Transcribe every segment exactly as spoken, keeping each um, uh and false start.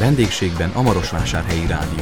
Vendégségben a Marosvásárhelyi Rádió.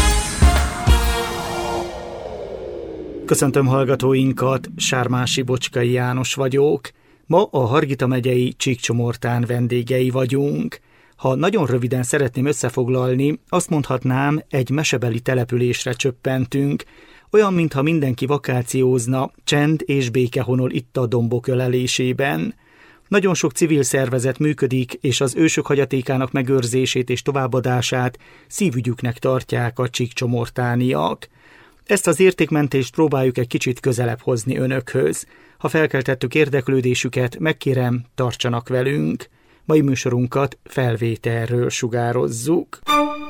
Köszöntöm hallgatóinkat, Sármási Bocskai János vagyok. Ma a Hargita megyei Csíkcsomortán vendégei vagyunk. Ha nagyon röviden szeretném összefoglalni, azt mondhatnám, egy mesebeli településre csöppentünk, olyan, mintha mindenki vakációzna, csend és béke honol itt a dombok ölelésében. Nagyon sok civil szervezet működik, és az ősök hagyatékának megőrzését és továbbadását szívügyüknek tartják a csíkcsomortániak. Ezt az értékmentést próbáljuk egy kicsit közelebb hozni önökhöz. Ha felkeltettük érdeklődésüket, megkérem, tartsanak velünk. Mai műsorunkat felvételről sugározzuk.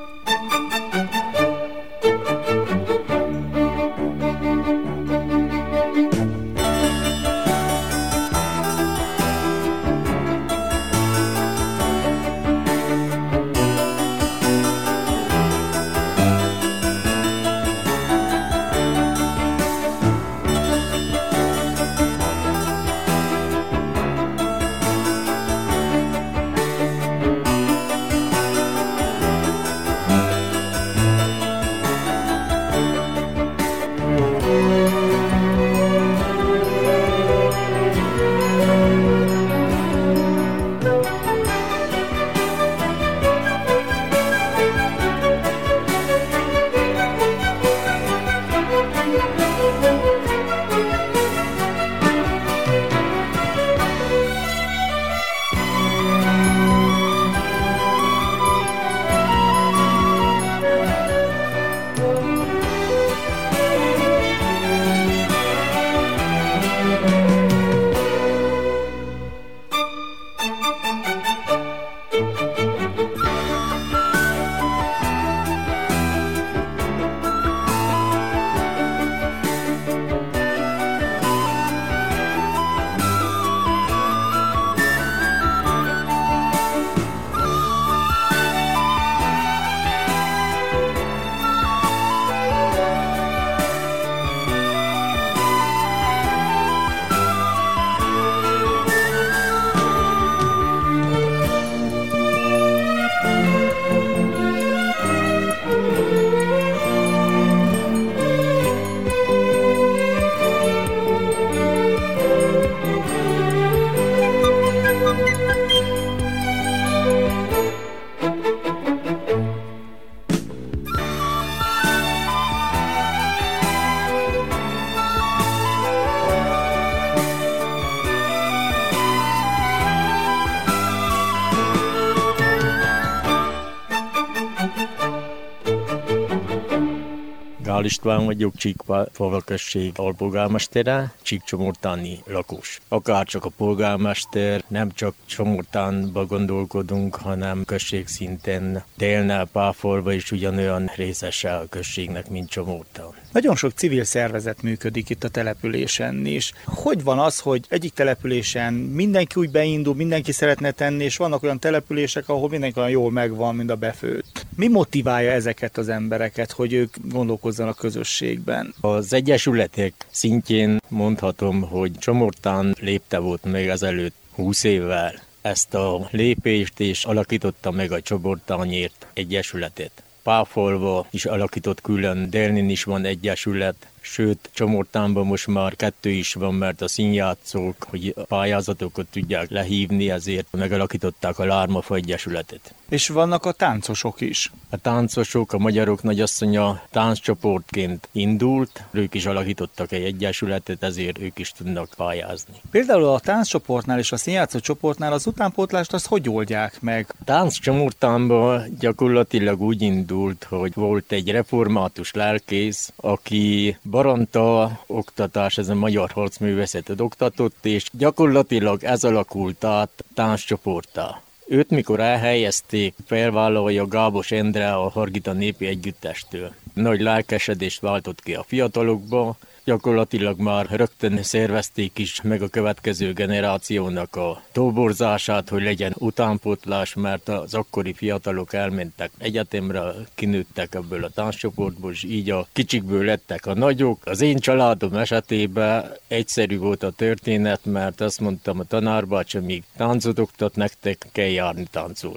Gál István vagyok, Csíkfalva község alpolgármestere, csíkcsomortáni lakos. Akárcsak a polgármester, nem csak Csomortánba gondolkodunk, hanem községszinten Délnál, Páfalva is ugyanolyan részese a községnek, mint Csomortán. Nagyon sok civil szervezet működik itt a településen is. Hogy van az, hogy egyik településen mindenki úgy beindul, mindenki szeretne tenni, és vannak olyan települések, ahol mindenki olyan jól megvan, mint a befőtt? Mi motiválja ezeket az embereket, hogy ők gondolkozzanak a közösségben? Az egyesületek szintjén mondhatom, hogy Csomortán lépte volt még ezelőtt húsz évvel ezt a lépést, és alakította meg a Csomortányért egyesületet. Páfalva is alakított külön, Délnén is van egyesület, sőt, Csomortánban most már kettő is van, mert a színjátszók, hogy pályázatokat tudják lehívni, ezért megalakították a Lármafa egyesületet. És vannak a táncosok is. A táncosok, a Magyarok Nagyasszonya tánccsoportként indult, ők is alakítottak egy egyesületet, ezért ők is tudnak pályázni. Például a tánccsoportnál és a színjátszó csoportnál az utánpótlást azt hogy oldják meg? A tánccsoportánban gyakorlatilag úgy indult, hogy volt egy református lelkész, aki Baranta oktatás, ez a magyar harcművészetet oktatott, és gyakorlatilag ez alakult át tánccsoporttá. Őt mikor elhelyezték, felvállalja Gábos Endre a Hargita Népi Együttestől. Nagy lelkesedést váltott ki a fiatalokba, gyakorlatilag már rögtön szervezték is meg a következő generációnak a toborzását, hogy legyen utánpótlás, mert az akkori fiatalok elmentek egyetemre, kinőttek ebből a tánccsoportból, és így a kicsikből lettek a nagyok. Az én családom esetében egyszerű volt a történet, mert azt mondtam a tanárbács, amíg táncot oktat, nektek kell járni táncolni.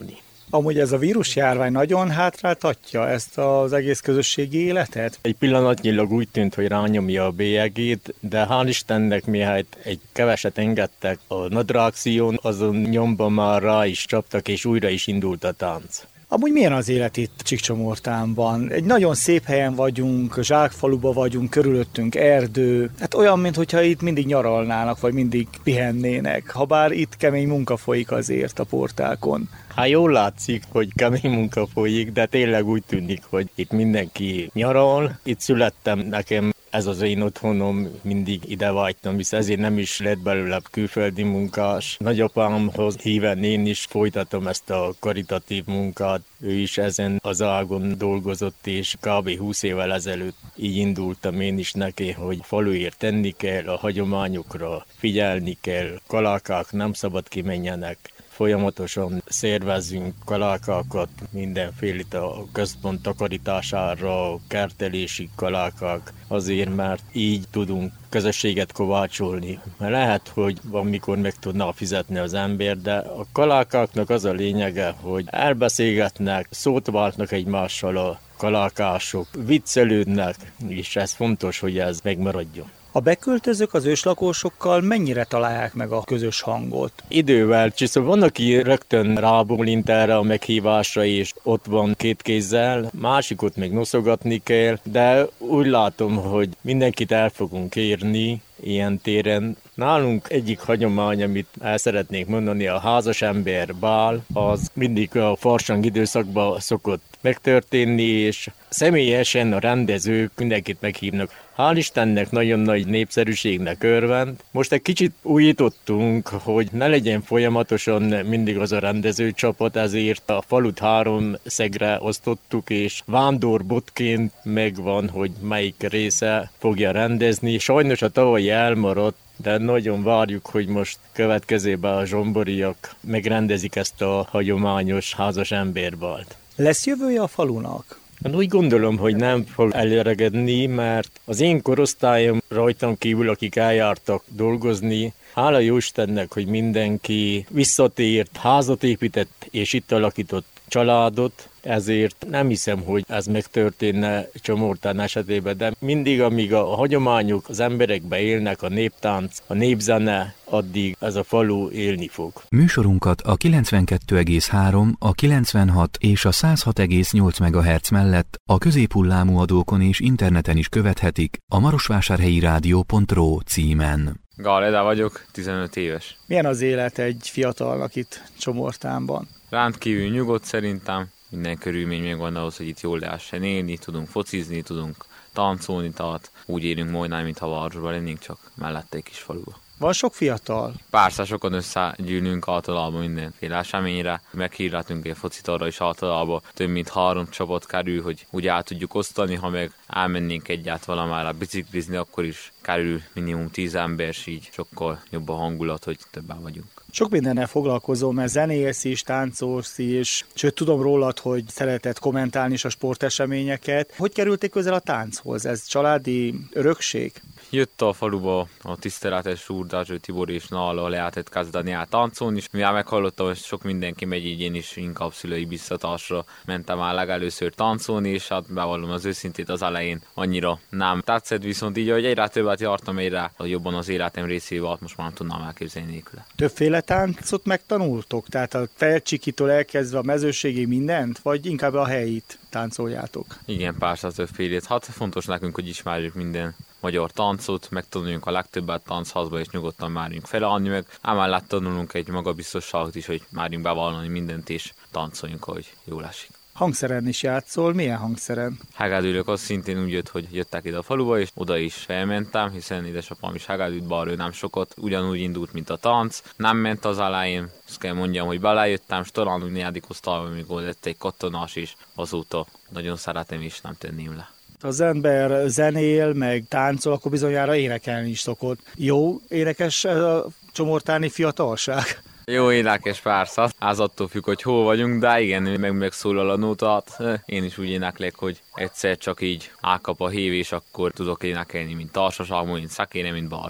Amúgy ez a vírusjárvány nagyon hátráltatja ezt az egész közösségi életet? Egy pillanatnyilag úgy tűnt, hogy rányomja a bélyegét, de hál' Istennek mihelyt egy keveset engedtek a nadrágszíjon, azon nyomban már rá is csaptak, és újra is indult a tánc. Amúgy milyen az élet itt Csíkcsomortánban? Egy nagyon szép helyen vagyunk, zsákfaluba vagyunk, körülöttünk erdő. Hát olyan, mintha itt mindig nyaralnának, vagy mindig pihennének. Habár itt kemény munka folyik azért a portákon. Hát jól látszik, hogy kemény munka folyik, de tényleg úgy tűnik, hogy itt mindenki nyaral. Itt születtem, nekem ez az én otthonom, mindig ide vágytam, hisz ezért nem is lett belőle külföldi munkás. Nagyapámhoz híven én is folytatom ezt a karitatív munkát. Ő is ezen az ágon dolgozott, és kb. húsz évvel ezelőtt így indultam én is neki, hogy faluért tenni kell, a hagyományokra figyelni kell, kalákák nem szabad kimenjenek. Folyamatosan szervezzünk kalákákat, mindenféle a központ takarítására, kertelési kalákák, azért mert így tudunk közösséget kovácsolni. Mert lehet, hogy van, mikor meg tudná fizetni az ember, de a kalákáknak az a lényege, hogy elbeszélgetnek, szót váltnak egymással a kalákások, viccelődnek, és ez fontos, hogy ez megmaradjon. A beköltözők az őslakósokkal mennyire találják meg a közös hangot? Idővel, csiszol van, aki rögtön rábólint erre a meghívásra, és ott van két kézzel, másikot még noszogatni kell, de úgy látom, hogy mindenkit el fogunk érni ilyen téren. Nálunk egyik hagyomány, amit el szeretnék mondani, a házas ember bál, az mindig a farsang időszakban szokott megtörténni, és személyesen a rendezők mindenkit meghívnak. Hál' Istennek nagyon nagy népszerűségnek örvend. Most egy kicsit újítottunk, hogy ne legyen folyamatosan mindig az a rendezőcsapat, ezért a falut három szegre osztottuk, és vándórbotként megvan, hogy melyik része fogja rendezni. Sajnos a tavalyi elmaradt, de nagyon várjuk, hogy most következőben a zsomboriak megrendezik ezt a hagyományos házas emberbalt. Lesz jövője a falunak? Én úgy gondolom, hogy nem fog elöregedni, mert az én korosztályom rajtam kívül, akik eljártak dolgozni, hála Jóistennek, hogy mindenki visszatért, házat épített és itt alakított családot, ezért nem hiszem, hogy ez megtörténne Csomortán esetében, de mindig, amíg a hagyományok az emberekbe élnek, a néptánc, a népzene, addig ez a falu élni fog. Műsorunkat a kilencvenkettő egész három, a kilencvenhat és a száz hat egész nyolc megahertz mellett a középhullámú adókon és interneten is követhetik a marosvásárhelyi rádió pont ro címen. Gál Eda vagyok, tizenöt éves. Milyen az élet egy fiatalnak itt Csomortánban? Rendkívül nyugodt szerintem, minden körülmény megvan ahhoz, hogy itt jól lehessen élni, tudunk focizni, tudunk táncolni, tehát úgy élünk majdnem, mintha városban lennénk, csak mellette egy kis faluba. Van sok fiatal? Persze sokan összegyűlünk általában mindenféle eseményre, meghirletünk egy focit arra is általában, több mint három csapat kerül, hogy úgy át tudjuk osztani, ha meg elmennénk egyáltalán valamára biciklizni, akkor is kerül minimum tíz ember, és így sokkal jobb a hangulat, hogy többen vagyunk. Sok mindennel foglalkozom, mert zenélsz is, táncolsz is, sőt tudom rólad, hogy szereted kommentálni is a sporteseményeket. Hogy kerülték közel a tánchoz? Ez családi örökség? Jött a faluba a tiszteletes úr, Dázső Tibor, és nála lehetett kezdeni el táncolni, és mivel meghallottam, hogy sok mindenki megy, így én is inkább szülői biztatásra mentem el legelőször táncolni, és hát bevallom az őszintét, az elején annyira nem tetszett, viszont így, hogy egyre többet jártam, egyre jobban az életem részével, most már nem tudnám elképzelni nélküle. Többféle táncot megtanultok? Tehát a felcsikitól elkezdve a mezőségig mindent, vagy inkább a helyit táncoljátok? Igen, persze többfélét. Hát fontos nekünk, hogy ismerjük minden magyar táncot, megtanuljunk a legtöbbet táncházba, és nyugodtan márjunk felállni, meg emellett tanulunk egy magabiztosságot is, hogy márjunk bevallani mindent, és táncoljunk, ahogy jól esik. Hangszeren is játszol, milyen hangszeren? Hegedűlök, az szintén úgy jött, hogy jöttek ide a faluba, és oda is felmentem, hiszen édesapám is hegedűt, bár ő nem sokat, ugyanúgy indult, mint a tánc. Nem ment az elején, azt kell mondjam, hogy belejöttem, és talán úgy negyedik osztályban, amikor lett egy katonás, és azóta nagyon szeretem, és nem tenném le. Az ember zenél, meg táncol, akkor bizonyára énekelni is szokott. Jó énekes a csomortáni fiatalság? Jó énekes persze, az attól függ, hogy hol vagyunk, de igen, meg megszólal a nótát. Én is úgy éneklek, hogy egyszer csak így elkap a hív, és akkor tudok énekelni, mint társaságban, mint szakéne, mint bárhol.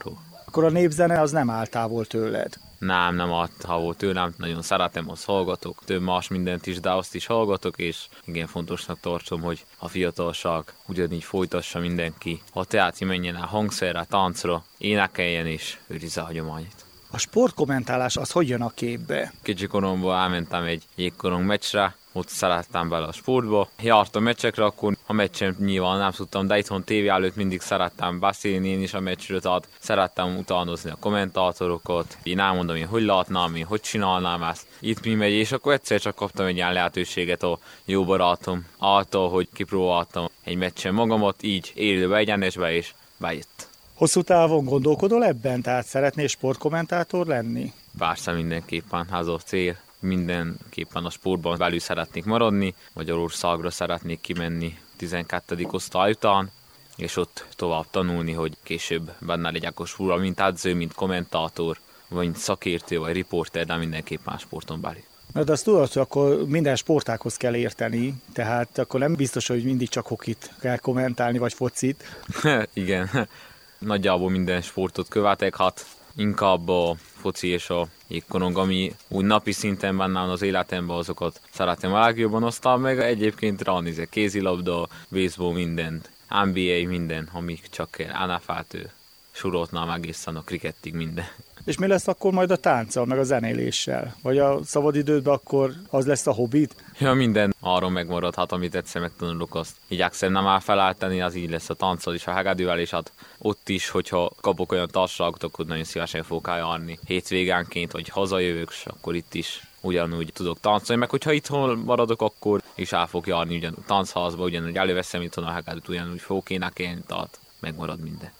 Akkor a népzene az nem áll távol tőled. Nem, nem áll távol tőlem, nagyon szeretem, azt hallgatok, több más mindent is, de azt is hallgatok, és igen fontosnak tartom, hogy a fiatalság ugyanígy folytassa mindenki. A teátri menjen el hangszerre, táncra, énekeljen és őrizze a hagyományát. A sportkommentálás az hogy jön a képbe? Kicsi koromban elmentem egy jégkorong meccsre, ott szerettem bele a sportba. Jártam meccsekre, akkor a meccsen nyilván nem tudtam, de itthon tévé előtt mindig szerettem beszélni én is a meccsről, tehát szerettem utánozni a kommentátorokat. Én elmondom, én hogy látnám, én hogy csinálnám ezt. Itt mi megy, és akkor egyszer csak kaptam egy ilyen lehetőséget a jó barátom által, hogy kipróbáltam egy meccsen magamat, így élőbe, egyenesbe, és bejött. Hosszú távon gondolkodol ebben? Tehát szeretnél sportkommentátor lenni? Persze mindenképpen, ez a cél. Mindenképpen a sportban belül szeretnék maradni, Magyarországra szeretnék kimenni tizenkettedik osztály után, és ott tovább tanulni, hogy később benne legyek a sportban, mint edző, mint kommentátor, vagy mint szakértő, vagy riporter, de mindenképpen sporton belül. Na, de azt tudod, hogy akkor minden sportákhoz kell érteni, tehát akkor nem biztos, hogy mindig csak hokit kell kommentálni, vagy focit. Igen, nagyjából minden sportot követek, hát inkább a foci és a jégkorong, ami úgy napi szinten benne van az életemben, azokat szeretem a legjobban, aztán meg egyébként ránézek kézilabda, baseball, mindent, en bé á, minden, amik csak kell, en ef el-től soroltnám egészen a krikettig minden. És mi lesz akkor majd a tánccal, meg a zenéléssel? Vagy a szabadidődben akkor az lesz a hobbid? Ja, minden arról megmarad, hát amit egyszer megtanulok, azt igyekszem nem elfelejteni, az így lesz a tánccal is, a hegedűvel, és hát ott is, hogyha kapok olyan társaságot, akkor nagyon szívesen fogok eljárni hétvégánként, vagy hazajövök, és akkor itt is ugyanúgy tudok táncolni, meg hogyha itthon maradok, akkor is el fogok járni ugyanúgy táncházba, ugyanúgy előveszem itthon a hegedűt, ugyanúgy fogok énekelni, tehát megmarad minden.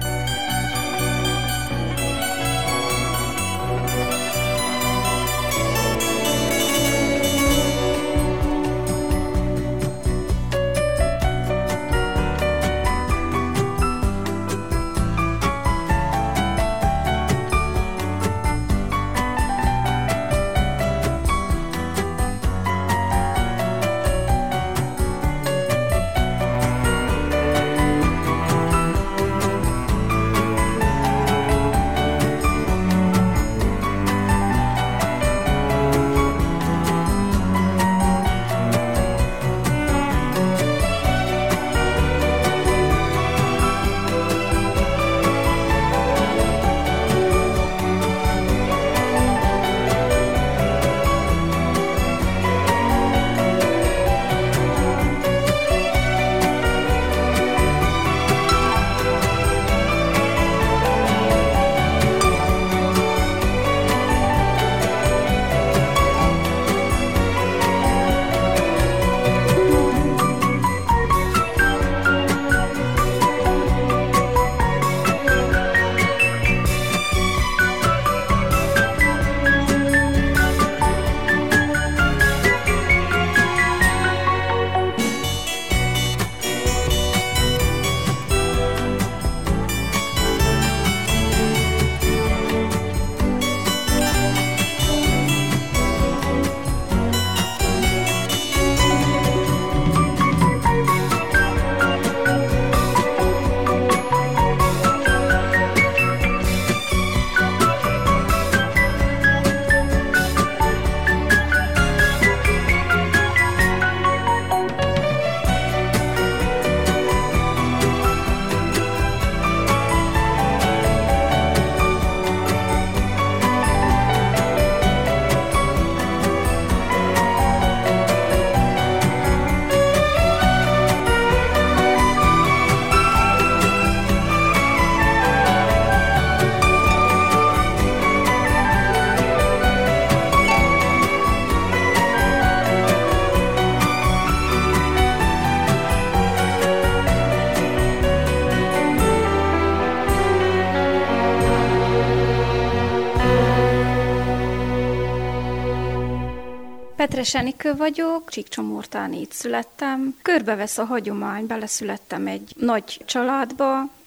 Petres Enikő vagyok, Csíkcsomortán így születtem. Körbevesz a hagyomány, beleszülettem egy nagy családba,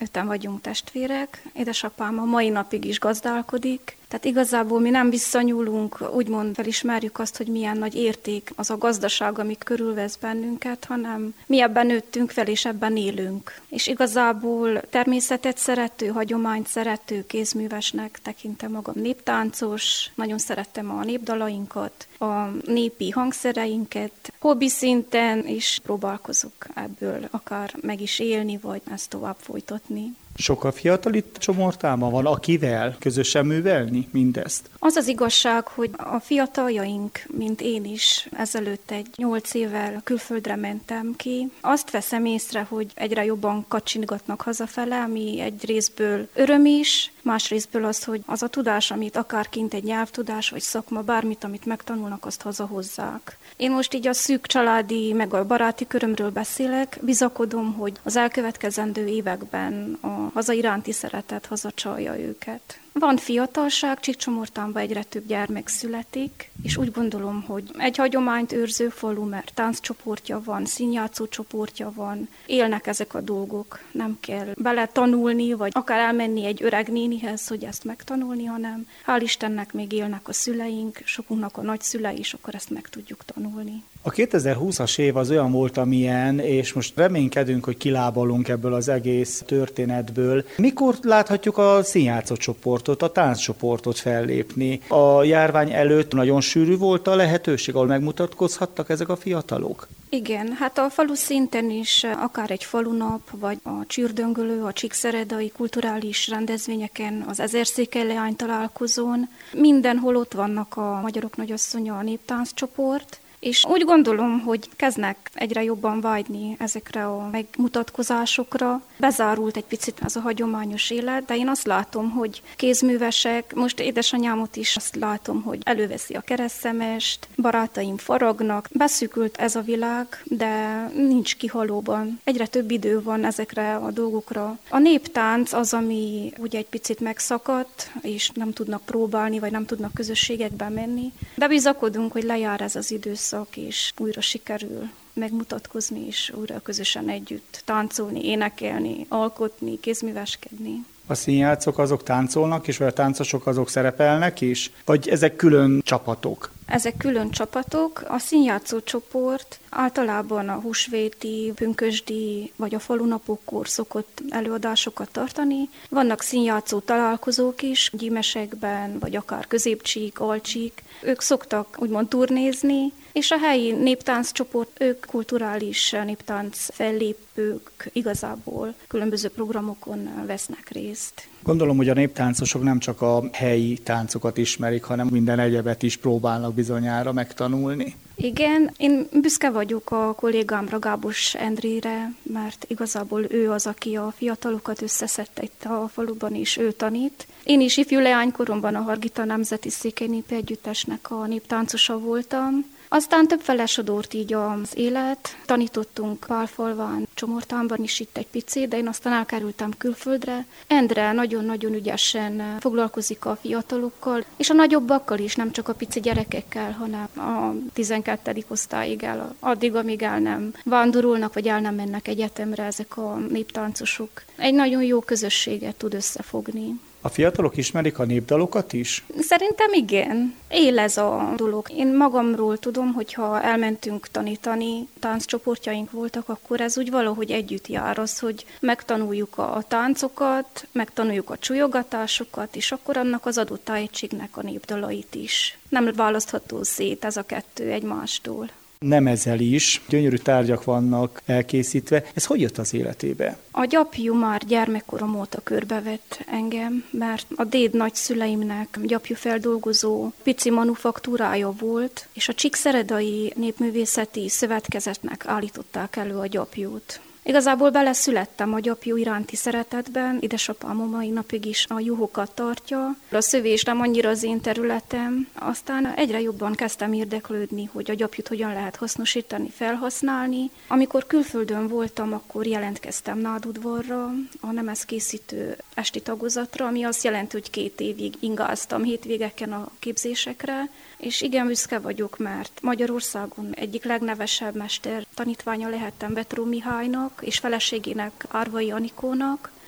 öten vagyunk testvérek, édesapám a mai napig is gazdálkodik, tehát igazából mi nem visszanyúlunk, úgymond felismerjük azt, hogy milyen nagy érték az a gazdaság, ami körülvesz bennünket, hanem mi ebben nőttünk fel, és ebben élünk. És igazából természetet szerető, hagyományt szerető kézművesnek tekintem magam, néptáncos, nagyon szerettem a népdalainkat, a népi hangszereinket, hobbi szinten is próbálkozok ebből akár meg is élni, vagy ezt tovább folytatni. Sok a fiatal itt Csomortában van, akivel közösen művelni mindezt? Az az igazság, hogy a fiataljaink, mint én is, ezelőtt egy nyolc évvel külföldre mentem ki. Azt veszem észre, hogy egyre jobban kacsingatnak hazafele, ami egy részből öröm is, más részből az, hogy az a tudás, amit akár kint egy nyelvtudás, vagy szakma, bármit, amit megtanulnak, azt hazahozzák. Én most így a szűk családi, meg a baráti körömről beszélek, bizakodom, hogy az elkövetkezendő években a haza iránti szeretet hazacsalja őket. Van fiatalság, Csíkcsomortánban egyre több gyermek születik, és úgy gondolom, hogy egy hagyományt őrző falu, mert tánccsoportja van, színjátszó csoportja van, élnek ezek a dolgok, nem kell bele tanulni, vagy akár elmenni egy öreg nénihez, hogy ezt megtanulni, hanem hál' Istennek még élnek a szüleink, sokunknak a nagyszülei, és akkor ezt meg tudjuk tanulni. A kétezer-húszas év az olyan volt, amilyen, és most reménykedünk, hogy kilábalunk ebből az egész történetből. Mikor láthatjuk a színjátszó csoportot, a tánccsoportot fellépni? A járvány előtt nagyon sűrű volt a lehetőség, ahol megmutatkozhattak ezek a fiatalok? Igen, hát a falu szinten is, akár egy falunap, vagy a csürdöngölő, a csíkszeredai kulturális rendezvényeken, az ezerszékely leány találkozón, mindenhol ott vannak a Magyarok Nagyasszonya, a néptánccsoport, és úgy gondolom, hogy kezdnek egyre jobban vágyni ezekre a megmutatkozásokra. Bezárult egy picit ez a hagyományos élet, de én azt látom, hogy kézművesek, most édesanyámot is azt látom, hogy előveszi a keresztszemest, barátaim faragnak, beszűkült ez a világ, de nincs kihalóban. Egyre több idő van ezekre a dolgokra. A néptánc az, ami ugye egy picit megszakadt, és nem tudnak próbálni, vagy nem tudnak közösségekben menni, de bizakodunk, hogy lejár ez az időszak, és újra sikerül megmutatkozni, és újra közösen együtt táncolni, énekelni, alkotni, kézműveskedni. A színjátszók azok táncolnak is, vagy a táncosok azok szerepelnek is? Vagy ezek külön csapatok? Ezek külön csapatok. A színjátszó csoport általában a húsvéti, pünkösdi vagy a falunapokkor szokott előadásokat tartani. Vannak színjátszó találkozók is, gyímesekben, vagy akár középcsík, alcsík. Ők szoktak úgymond turnézni, és a helyi néptánccsoport, ők kulturális néptánc fellépők igazából különböző programokon vesznek részt. Gondolom, hogy a néptáncosok nem csak a helyi táncokat ismerik, hanem minden egyebet is próbálnak bizonyára megtanulni. Igen, én büszke vagyok a kollégámra, Gábos Endrére, mert igazából ő az, aki a fiatalokat összeszedte itt a faluban, és ő tanít. Én is ifjú leánykoromban a Hargita Nemzeti Székelynépi Együttesnek a néptáncosa voltam. Aztán több felesodort így az élet. Tanítottunk Pálfalván, Csomortánban is itt egy picit, de én aztán elkerültem külföldre. Endre nagyon-nagyon ügyesen foglalkozik a fiatalokkal, és a nagyobbakkal is, nem csak a pici gyerekekkel, hanem a tizenkettedik osztályig el, addig, amíg el nem vándorolnak, vagy el nem mennek egyetemre ezek a néptáncosok. Egy nagyon jó közösséget tud összefogni. A fiatalok ismerik a népdalokat is? Szerintem igen. Él ez a dolog. Én magamról tudom, hogyha elmentünk tanítani, tánccsoportjaink voltak, akkor ez úgy valahogy együtt jár az, hogy megtanuljuk a táncokat, megtanuljuk a csujogatásokat, és akkor annak az adott tájegységnek a népdalait is. Nem választható szét ez a kettő egymástól. Nemezel is, gyönyörű tárgyak vannak elkészítve. Ez hogy jött az életébe? A gyapjú már gyermekkorom óta körbevett engem, mert a déd nagyszüleimnek gyapjúfeldolgozó pici manufaktúrája volt, és a Csíkszeredai Népművészeti Szövetkezetnek állították elő a gyapjút. Igazából beleszülettem a gyapjú iránti szeretetben, édesapám a mai napig is a juhokat tartja. A szövés nem annyira az én területem, aztán egyre jobban kezdtem érdeklődni, hogy a gyapjút hogyan lehet hasznosítani, felhasználni. Amikor külföldön voltam, akkor jelentkeztem Nádudvarra, a nemezkészítő esti tagozatra, ami azt jelenti, hogy két évig ingáztam hétvégeken a képzésekre, és igen, büszke vagyok, mert Magyarországon egyik legnevesebb mester tanítványa lehettem Vetró Mihálynak, és feleségének, Árvai Anikónak.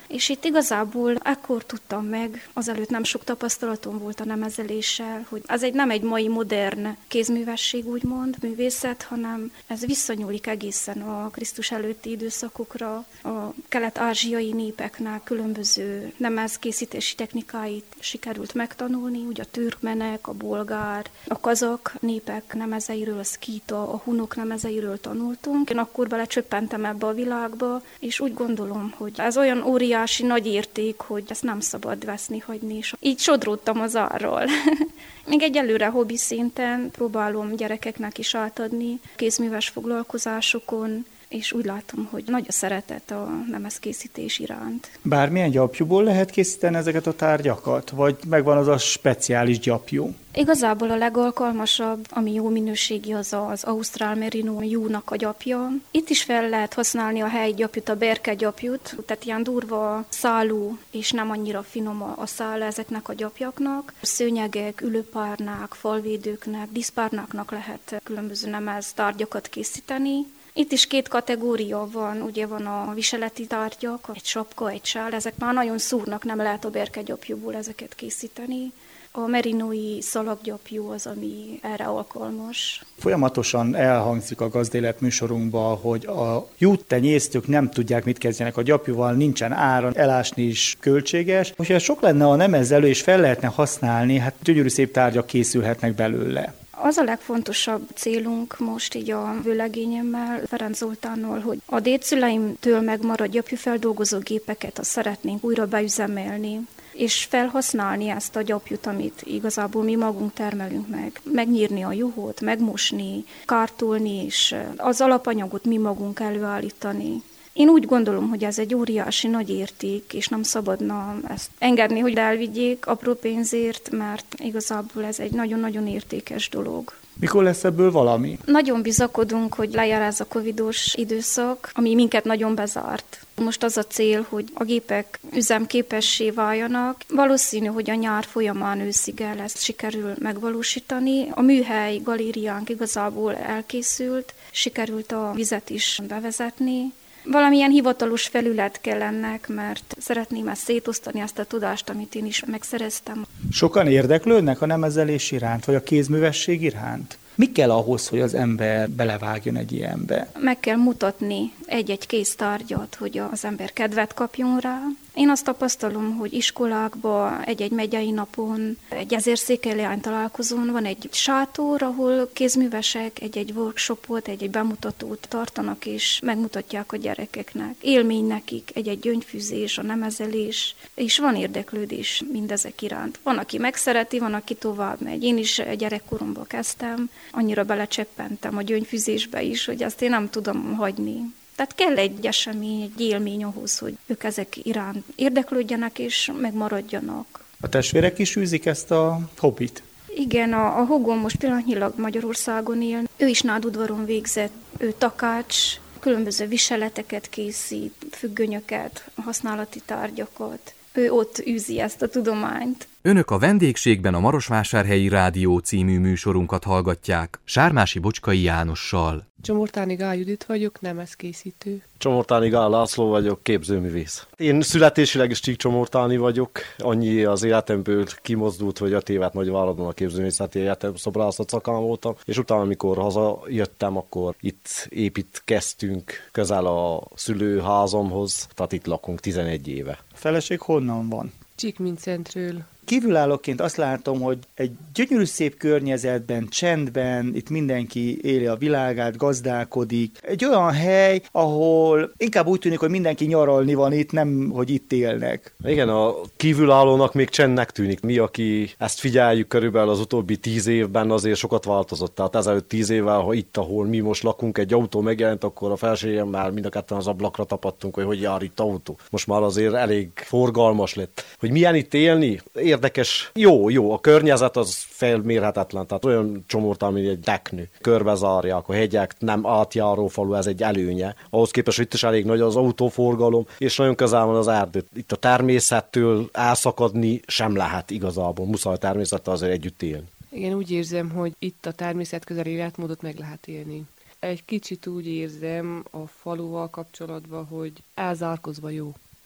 És itt igazából ekkor tudtam meg, azelőtt nem sok tapasztalatom volt a nemezeléssel, hogy ez egy nem egy mai modern kézművesség, úgymond, művészet, hanem ez visszanyúlik egészen a Krisztus előtti időszakokra, a kelet-ázsiai népeknek különböző nemezkészítési technikáit sikerült megtanulni, ugye a türkmenek, a bolgár, a kazak népek nemezeiről, a szkíta, a hunok nemezeiről tanultunk. Én akkor belecsöppentem ebbe a világba, és úgy gondolom, hogy ez olyan óriási nagy érték, hogy ezt nem szabad veszni, hagyni, és így sodródtam az arról. Még egyelőre hobbi szinten próbálom gyerekeknek is átadni kézműves foglalkozásokon, és úgy látom, hogy nagy a szeretet a nemezkészítés iránt. Bármilyen gyapjúból lehet készíteni ezeket a tárgyakat? Vagy megvan az a speciális gyapjú? Igazából a legalkalmasabb, ami jó minőségi, az az Ausztrál Merino Júnak a gyapja. Itt is fel lehet használni a helyi gyapjút, a berke gyapjút, tehát ilyen durva szálú és nem annyira finom a szál ezeknek a gyapjaknak. Szőnyegek, ülőpárnák, falvédőknek, díszpárnáknak lehet különböző nemez tárgyakat készíteni. Itt is két kategória van, ugye van a viseleti tárgyak, egy sapka, egy sál, ezek már nagyon szúrnak, nem lehet a berkegyapjúból ezeket készíteni. A merinói szalaggyapjú az, ami erre alkalmas. Folyamatosan elhangzik a Gazdélet műsorunkban, hogy a júttenyésztők nem tudják, mit kezdjenek a gyapjúval, nincsen ára, elásni is költséges. Hogyha sok lenne a nemezelő, és fel lehetne használni, hát gyönyörű szép tárgyak készülhetnek belőle. Az a legfontosabb célunk most így a vőlegényemmel, Ferenc Zoltánnal, hogy a dédszüleimtől megmaradt gyapjúfeldolgozó gépeket azt szeretnénk újra beüzemelni, és felhasználni ezt a gyapjút, amit igazából mi magunk termelünk meg. Megnyírni a juhot, megmosni, kártolni, és az alapanyagot mi magunk előállítani. Én úgy gondolom, hogy ez egy óriási nagy érték, és nem szabadna ezt engedni, hogy elvigyék apró pénzért, mert igazából ez egy nagyon-nagyon értékes dolog. Mikor lesz ebből valami? Nagyon bizakodunk, hogy lejár ez a covidos időszak, ami minket nagyon bezárt. Most az a cél, hogy a gépek üzemképessé váljanak. Valószínű, hogy a nyár folyamán őszig el ezt sikerül megvalósítani. A műhely galériánk igazából elkészült, sikerült a vizet is bevezetni. Valamilyen hivatalos felület kell ennek, mert szeretném ezt szétosztani, ezt a tudást, amit én is megszereztem. Sokan érdeklődnek a nemezelés iránt, vagy a kézművesség iránt? Mi kell ahhoz, hogy az ember belevágjon egy ilyenbe? Meg kell mutatni egy-egy kéztárgyat, hogy az ember kedvet kapjon rá. Én azt tapasztalom, hogy iskolákban, egy-egy megyei napon, egy ezerszékely leány találkozón van egy sátor, ahol kézművesek egy-egy workshopot, egy-egy bemutatót tartanak, és megmutatják a gyerekeknek. Élmény nekik egy-egy gyöngyfűzés, a nemezelés, és van érdeklődés mindezek iránt. Van, aki megszereti, van, aki tovább megy. Én is gyerekkoromban kezdtem, annyira belecseppentem a gyöngyfűzésbe is, hogy azt én nem tudom hagyni. Tehát kell egy esemény, egy élmény ahhoz, hogy ők ezek iránt érdeklődjenek és megmaradjanak. A testvérek is űzik ezt a hobbit? Igen, a, a húgom most pillanatnyilag Magyarországon él. Ő is nádudvaron végzett, ő takács, különböző viseleteket készít, függönyöket, használati tárgyakat. Ő ott űzi ezt a tudományt. Önök a vendégségben a Marosvásárhelyi Rádió című műsorunkat hallgatják Sármási Bocskai Jánossal. Csomortáni Gál Judit vagyok, nemezkészítő. Csomortáni Gál László vagyok, képzőművész. Én születésileg is Csíkcsomortáni vagyok, annyi az életemből kimozdult, hogy öt évet Nagyváradon a képzőművészeti egyetem szobrászat szakán voltam, és utána, amikor hazajöttem, akkor itt építkeztünk közel a szülőházamhoz, tehát itt lakunk tizenegy éve. A feleség honnan van? Csík-Mincentről. Kívülállóként azt látom, hogy egy gyönyörű szép környezetben, csendben, itt mindenki éli a világát, gazdálkodik. Egy olyan hely, ahol inkább úgy tűnik, hogy mindenki nyaralni van itt, nem, hogy itt élnek. Igen, a kívülállónak még csendnek tűnik. Mi, aki ezt figyeljük körülbelül az utóbbi tíz évben, azért sokat változott. Tehát ezelőtt tíz évvel, ha itt, ahol mi most lakunk, egy autó megjelent, akkor a felségemmel mind a ketten az ablakra tapadtunk, hogy hogy jár itt autó. Most már azért elég forgalmas lett. Hogy milyen itt élni? Érdekes. Jó, jó, a környezet az felmérhetetlen, tehát olyan Csomortán, mint egy teknő. Körbezárják a hegyek, nem átjáró falu, ez egy előnye. Ahhoz képest itt is elég nagy az autóforgalom, és nagyon közel van az erdő. Itt a természettől elszakadni sem lehet igazából, muszáj természettel azért együtt élni. Igen, úgy érzem, hogy itt a természet közeli életmódot meg lehet élni. Egy kicsit úgy érzem a faluval kapcsolatban, hogy elzárkozva jó.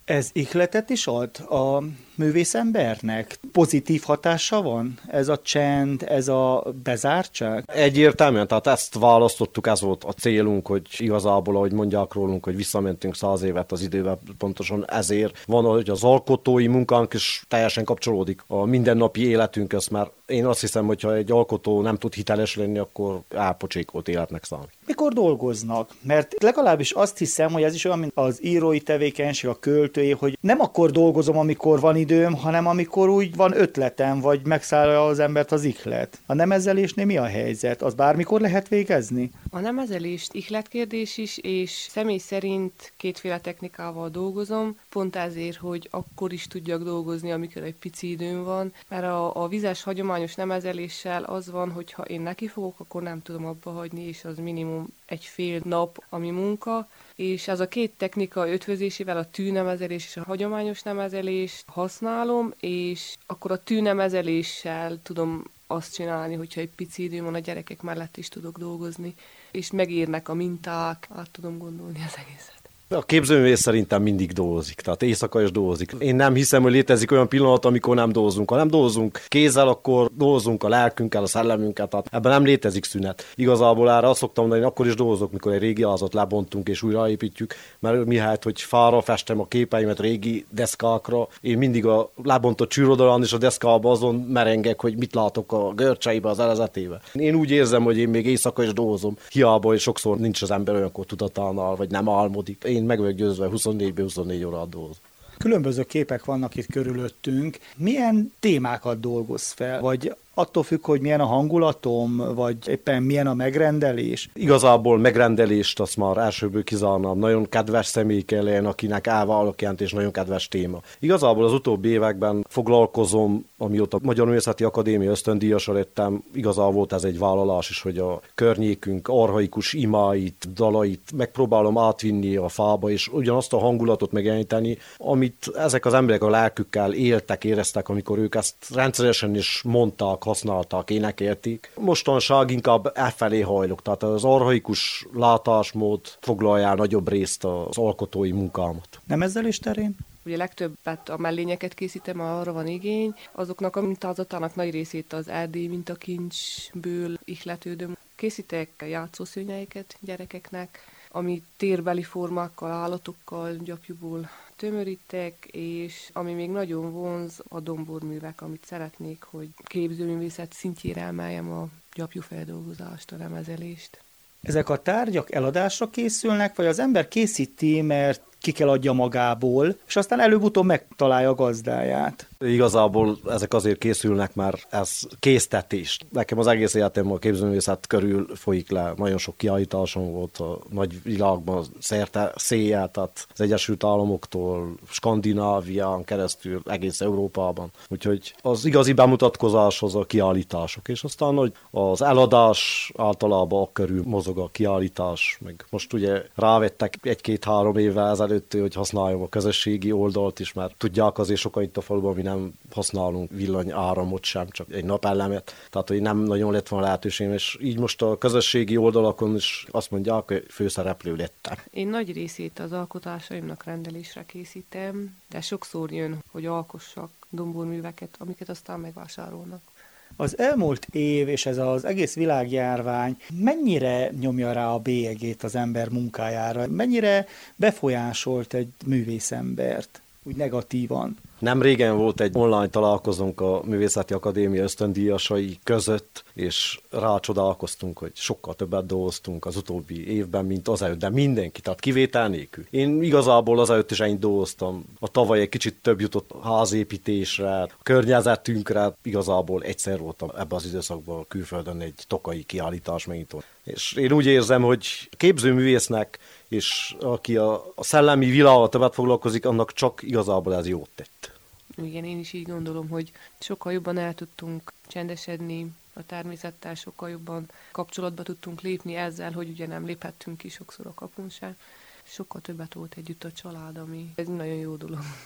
Ez ihletet is ad a művészembernek? Pozitív hatása van? Ez a csend, ez a bezártság? Egyértelműen, tehát ezt választottuk, ez volt a célunk, hogy igazából, ahogy mondják rólunk, hogy visszamentünk száz évet az időben, pontosan ezért van, hogy az alkotói munkánk is teljesen kapcsolódik a mindennapi életünkhöz, mert én azt hiszem, hogy ha egy alkotó nem tud hiteles lenni, akkor elpocsékolt életnek számít. Mikor dolgoznak? Mert legalábbis azt hiszem, hogy ez is olyan, mint az írói tevékenység, a költői, hogy nem akkor dolgozom, amikor van időm, hanem amikor úgy van ötletem, vagy megszállja az embert az ihlet. A nemezelésnél mi a helyzet? Az bármikor lehet végezni? A nemezelést ihletkérdés is, és személy szerint kétféle technikával dolgozom, pont ezért, hogy akkor is tudjak dolgozni, amikor egy pici időm van, mert a, a vizes hagyományos nemezeléssel az van, hogy ha én neki fogok, akkor nem tudom abba hagyni, és az minimum egy fél nap, ami munka, és ez a két technika ötvözésével a tűnemezelés és a hagyományos nemezelést használom, és akkor a tűnemezeléssel tudom azt csinálni, hogyha egy pici időm van, a gyerekek mellett is tudok dolgozni, és megírnek a minták, át tudom gondolni az egészet. A képzőművész szerintem mindig dolgozik, tehát éjszaka is dolgozik. Én nem hiszem, hogy létezik olyan pillanat, amikor nem dolgozunk. Ha nem dolgozunk kézzel, akkor dolgozunk a lelkünkkel, a szellemünkkel, tehát ebben nem létezik szünet. Igazából erre azt szoktam mondani, hogy akkor is dolgozok, mikor egy régi házat lebontunk és újraépítjük, mert mihelyt, hogy fára festem a képeimet régi deszkákra, én mindig a lebontott csűrodalán és a deszkába azon merengek, hogy mit látok a görcseibe, az elezetébe. Én úgy érzem, hogy én még éjszaka is dolgozom, hiába, hogy sokszor nincs az ember olyankor tudatánál, vagy nem álmodik. Én meg vagyok győzve, huszonnégy huszonnégy órát dolgozom. Különböző képek vannak itt körülöttünk. Milyen témákat dolgoz fel? Vagy attól függ, hogy milyen a hangulatom, vagy éppen milyen a megrendelés? Igazából megrendelést azt már elsőből kizárnám. Nagyon kedves személy kell legyen, akinek állva alakját és nagyon kedves téma. Igazából az utóbbi években foglalkozom, amióta a Magyar Művészeti Akadémia ösztöndíjasra lettem, igazából volt ez egy vállalás is, hogy a környékünk archaikus imáit, dalait megpróbálom átvinni a fába, és ugyanazt a hangulatot megjeleníteni, amit ezek az emberek a lelkükkel éltek, éreztek, amikor ők ezt rendszeresen is mondták, használták, énekelték. Mostanság inkább elfelé hajlok, tehát az archaikus látásmód foglalja el nagyobb részt az alkotói munkámat. Nemezelés terén? Ugye legtöbbet a mellényeket készítem, arra van igény. Azoknak a mintázatának nagy részét az erdélyi mintakincsből ihletődöm. Készítek játszószőnyeiket gyerekeknek, ami térbeli formákkal, állatokkal, gyapjúból tömörítek, és ami még nagyon vonz, a domborművek, amit szeretnék, hogy képzőművészet szintjére emeljem a gyapjúfeldolgozást, a nemezelést. Ezek a tárgyak eladásra készülnek, vagy az ember készíti, mert ki kell adja magából, és aztán előbb-utóbb megtalálja a gazdáját? Igazából ezek azért készülnek, mert ez késztetés. Nekem az egész életem a képzőművészet körül folyik le. Nagyon sok kiállításom volt a nagy világban, szerte széjjel, tehát az Egyesült Államoktól, Skandinávián keresztül, egész Európában. Úgyhogy az igazi bemutatkozás az a kiállítások, és aztán hogy az eladás általában körül mozog a kiállítás, meg most ugye rávettek egy-két-három évvel ezelőtt, hogy használjam a közösségi oldalt is, mert tudják azért sokan itt a faluban, mi nem használunk villanyáramot sem, csak egy napelemet, tehát hogy nem nagyon lett volna lehetőségem, és így most a közösségi oldalakon is azt mondják, hogy főszereplő lettem. Én nagy részét az alkotásaimnak rendelésre készítem, de sokszor jön, hogy alkossak domborműveket, amiket aztán megvásárolnak. Az elmúlt év és ez az egész világjárvány mennyire nyomja rá a bélyegét az ember munkájára? Mennyire befolyásolt egy művészembert, úgy negatívan? Nem régen volt egy online találkozónk a Művészeti Akadémia ösztöndíjasai között, és rácsodálkoztunk, hogy sokkal többet dolgoztunk az utóbbi évben, mint azelőtt, de mindenki, tehát kivétel nélkül. Én igazából azelőtt is ennyit dolgoztam. A tavaly egy kicsit több jutott a házépítésre, a környezetünkre. Igazából egyszer voltam ebben az időszakban külföldön egy tokai kiállítás megnyitón. És én úgy érzem, hogy képzőművésznek, és aki a, a szellemi világgal többet foglalkozik, annak csak igazából ez jót tett. Igen, én is így gondolom, hogy sokkal jobban el tudtunk csendesedni a természettel, sokkal jobban kapcsolatba tudtunk lépni ezzel, hogy ugye nem léphettünk ki sokszor a kapun sem. Sokkal többet volt együtt a család, ami ez nagyon jó dolog.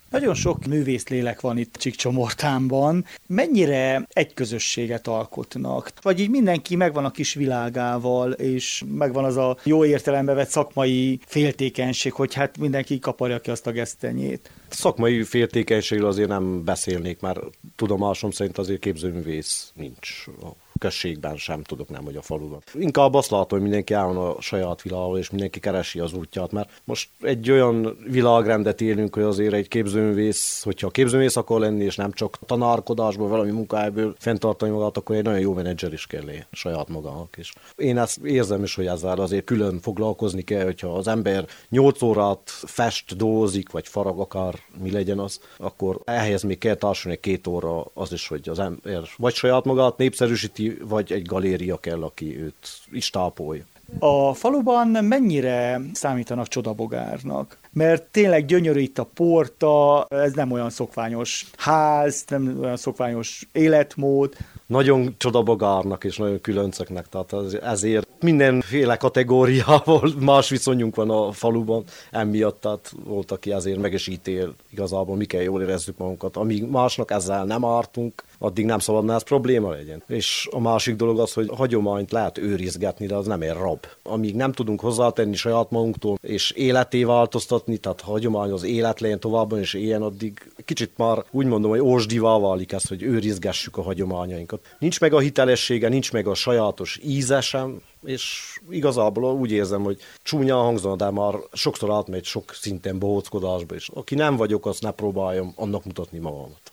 Nagyon sok művészlélek van itt Csíkcsomortánban. Mennyire egy közösséget alkotnak? Vagy így mindenki megvan a kis világával, és megvan az a jó értelembe vett szakmai féltékenység, hogy hát mindenki kaparja ki azt a gesztenyét. Szakmai féltékenységről azért nem beszélnék, mert tudomásom szerint azért képzőművész nincs a községben sem, tudok nem, hogy a faluban. Inkább azt látom, hogy mindenki áll a saját világával, és mindenki keresi az útját, mert most egy olyan világrendet élünk, hogy azért egy képzőművész, hogyha képzőművész akar lenni, és nem csak tanárkodásból, valami munkájából fenntartani magát, akkor egy nagyon jó menedzser is kell saját magának. És én ezt érzem is, hogy ezzel azért külön foglalkozni kell, hogyha az ember nyolc órát fest, dolgozik, vagy farag, akár mi legyen az, akkor ehhez még kell társulni két óra az is, hogy az ember vagy saját magát népszerűsíti, vagy egy galéria kell, aki őt is tápolja. A faluban mennyire számítanak csodabogárnak? Mert tényleg gyönyörű itt a porta, ez nem olyan szokványos ház, nem olyan szokványos életmód. Nagyon csodabogárnak és nagyon különcöknek, tehát ezért mindenféle kategóriával más viszonyunk van a faluban, emiatt tehát volt, aki ezért meg is ítél, igazából mi kell jól érezzük magunkat. Amíg másnak ezzel nem ártunk, addig nem szabadna ez probléma legyen. És a másik dolog az, hogy hagyományt lehet őrizgetni, de az nem egy rab. Amíg nem tudunk hozzátenni saját magunktól, és életé változtatni, tehát hagyomány az élet legyen továbbban, és ilyen addig kicsit már úgy mondom, hogy ósdivá válik ez, hogy őrizgessük a hagyományainkat. Nincs meg a hitelessége, nincs meg a sajátos íze sem, és igazából úgy érzem, hogy csúnyán hangzana, de már sokszor átmegy sok szinten bohóckodásba, és aki nem vagyok, azt ne próbáljam annak mutatni magamat.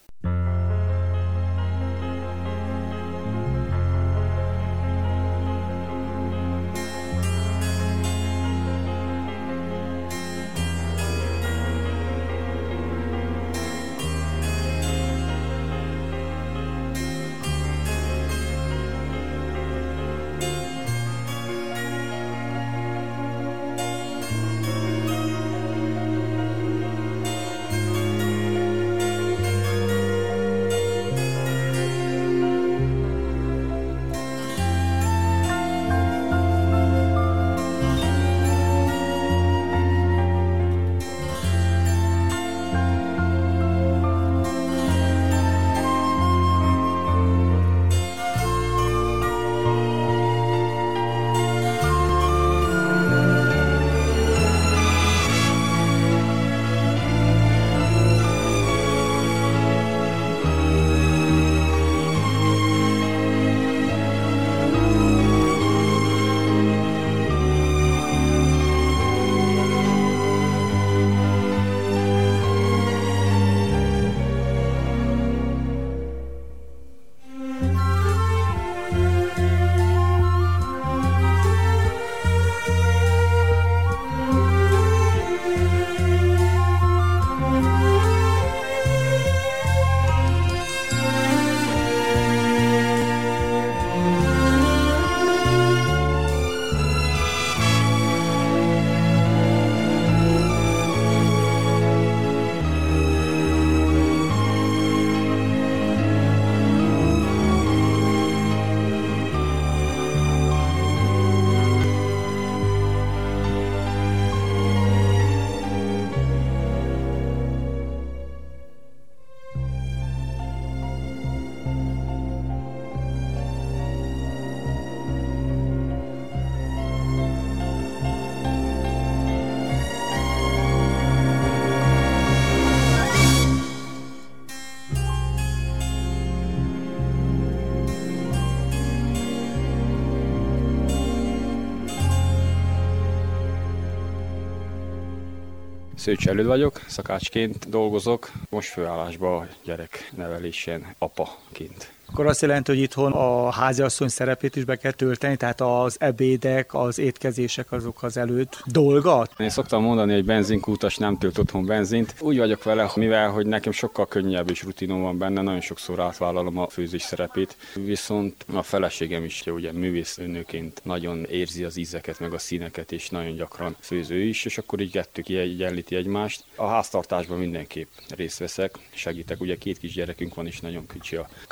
Szőcs Előd vagyok, szakácsként dolgozok, most főállásban gyereknevelésen apaként. Akkor azt jelenti, hogy itthon a háziasszony szerepét is be kell tölteni, tehát az ebédek, az étkezések azok az előtt dolga? Én szoktam mondani, hogy benzinkútas nem tölt otthon benzint. Úgy vagyok vele, mivel hogy nekem sokkal könnyebb és rutinom van benne, nagyon sokszor átvállalom a főzés szerepét. Viszont a feleségem is ugye művésznőként nagyon érzi az ízeket, meg a színeket, és nagyon gyakran főző is, és akkor így kettő kiegyenlíti egymást. A háztartásban mindenképp részt veszek, segítek, ugye két kis gyerekünk van, és nagyon kicsi a köz között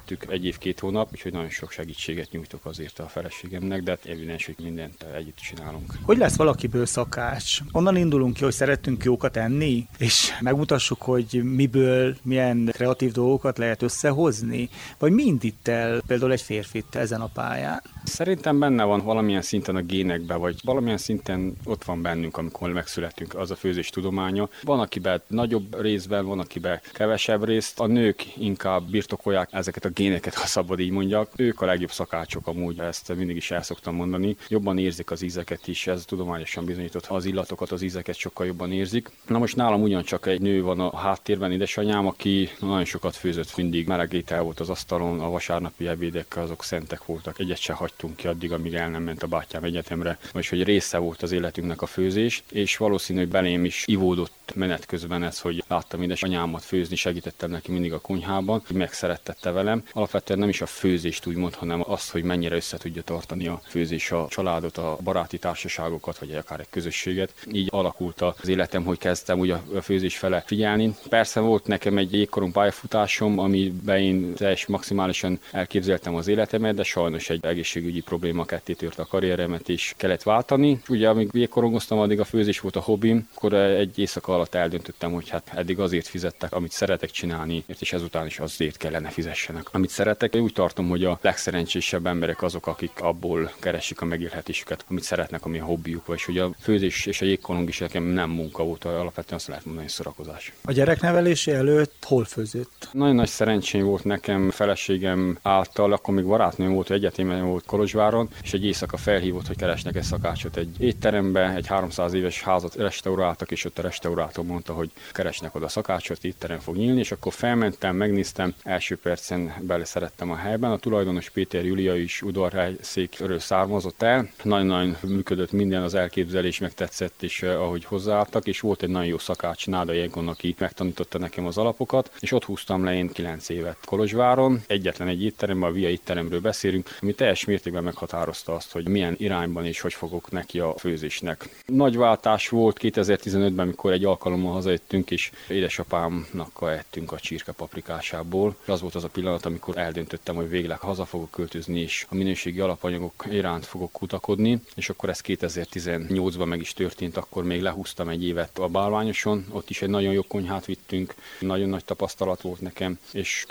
vezettük egy év, két hónap, úgyhogy nagyon sok segítséget nyújtok azért a feleségemnek, de evidens, hogy mindent együtt csinálunk. Hogy lesz valakiből szakács? Onnan indulunk ki, hogy szeretünk jókat enni, és megmutassuk, hogy miből milyen kreatív dolgokat lehet összehozni? Vagy mi indít el például egy férfit ezen a pályán? Szerintem benne van valamilyen szinten a génekbe, vagy valamilyen szinten ott van bennünk, amikor megszületünk, az a főzés tudománya. Van, akiben nagyobb részben, van, akiben kevesebb részt. A nők inkább birtokolják ezeket a géneket, ha szabad így mondjak. Ők a legjobb szakácsok amúgy, ezt mindig is el szoktam mondani. Jobban érzik az ízeket is, ez tudományosan bizonyított, az illatokat, az ízeket sokkal jobban érzik. Na most nálam ugyancsak egy nő van a háttérben, édesanyám, aki nagyon sokat főzött, mindig meleg étel volt az asztalon, a vasárnapi ebédek azok szentek voltak, egyet se hagytunk ki addig, amíg el nem ment a bátyám egyetemre, vagyis hogy része volt az életünknek a főzés, és valószínű, hogy belém is ivódott menet közben ez, hogy láttam édesanyámat főzni, segítettem neki mindig a konyhában, megszerettette velem. Alapvetően nem is a főzést úgymond, hanem azt, hogy mennyire össze tudja tartani a főzés a családot, a baráti társaságokat, vagy akár egy közösséget. Így alakult az életem, hogy kezdtem úgy a főzés fele figyelni. Persze volt nekem egy jégkorong pályafutásom, amiben én teljes maximálisan elképzeltem az életemet, de sajnos egy egészségügyi probléma ketté tört a karrieremet, és kellett váltani. Ugye, amíg jégkorongoztam, addig a főzés volt a hobbim, akkor egy éjszaka alatt eldöntöttem, hogy hát eddig azért fizettek, amit szeretek csinálni, és ezután is azért kellene fizessenek, amit szeretek. Én úgy tartom, hogy a legszerencsésebb emberek azok, akik abból keresik a megélhetésüket, amit szeretnek, ami a hobbiuk, vagy hogy a főzés és a jégkorong is nekem nem munka volt, alapvetően azt lehet mondani, hogy szórakozás. A gyereknevelése előtt hol főzött? Nagyon nagy szerencsém volt nekem feleségem által, akkor még barátnőm volt, egyetemen volt Kolozsváron, és egy éjszaka felhívott, hogy keresnek egy szakácsot egy étterembe, egy háromszáz éves házat restauráltak, és ott a restaurátor mondta, hogy keresnek oda szakácsot, étterem fog nyílni, és akkor felmentem, megnéztem, első percen bele szerettem a helyben. A tulajdonos Péter Júlia is udvarhelyszékről származott el. Nagyon-nagyon működött minden, az elképzelés megtetszett, és uh, ahogy hozzáálltak, és volt egy nagyon jó szakács, Náda Jégon, aki megtanította nekem az alapokat, és ott húztam le én kilenc évet Kolozsváron. Egyetlen egy étteremben, a Via étteremről beszélünk, ami teljes mértékben meghatározta azt, hogy milyen irányban és hogy fogok neki a főzésnek. Nagy váltás volt kétezer-tizenötben, amikor egy alkalommal hazajöttünk, és édesapámnak ettünk a csirke paprikásából. Az volt az a pillanat, amikor eldöntöttem, hogy végleg haza fogok költözni, és a minőségi alapanyagok iránt fogok kutakodni, és akkor ez kétezer-tizennyolcban meg is történt, akkor még lehúztam egy évet a Bálványoson, ott is egy nagyon jó konyhát vittünk, nagyon nagy tapasztalat volt nekem, és